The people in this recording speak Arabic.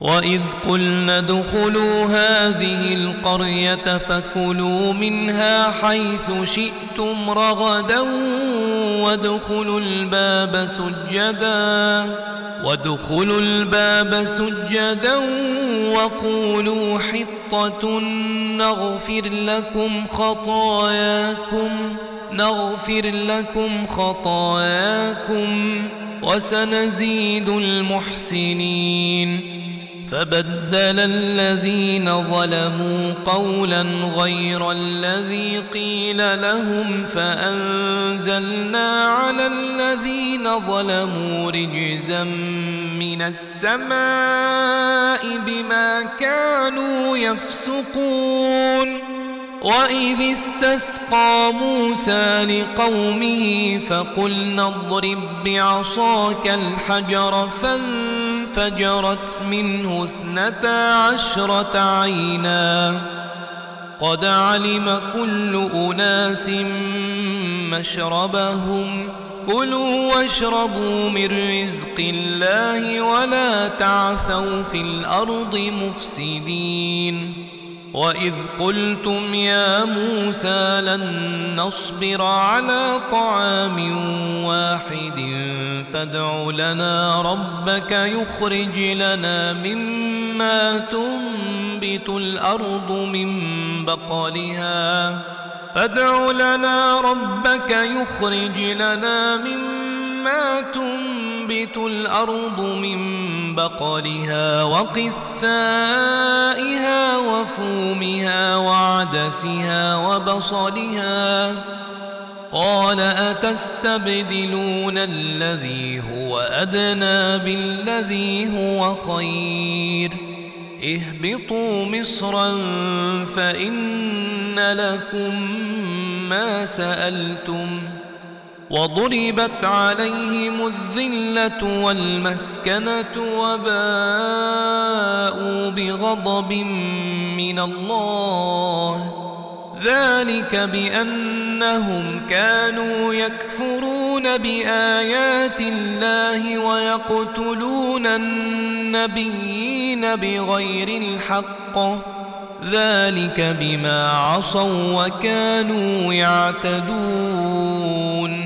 وإذ قلنا ادخلوا هذه القرية فكلوا منها حيث شئتم رغدا وادخلوا الباب سجدا وقولوا حطة نغفر لكم خطاياكم وسنزيد المحسنين. فبدل الذين ظلموا قولا غير الذي قيل لهم فأنزلنا على الذين ظلموا رجزا من السماء بما كانوا يفسقون. وإذ استسقى موسى لقومه فقلنا اضرب بعصاك الحجر فانفجرت منه 12 عينا قد علم كل أناس مشربهم كلوا واشربوا من رزق الله ولا تعثوا في الأرض مفسدين. وإذ قلتم يا موسى لن نصبر على طعام واحد فادع لنا ربك يخرج لنا مما تنبت الأرض من بقلها وقثائها وفومها وعدسها وبصلها قال أتستبدلون الذي هو أدنى بالذي هو خير اهبطوا مصرا فإن لكم ما سألتم وضربت عليهم الذلة والمسكنة وباءوا بغضب من الله ذلك بأنهم كانوا يكفرون بآيات الله ويقتلون النبيين بغير الحق ذلك بما عصوا وكانوا يعتدون.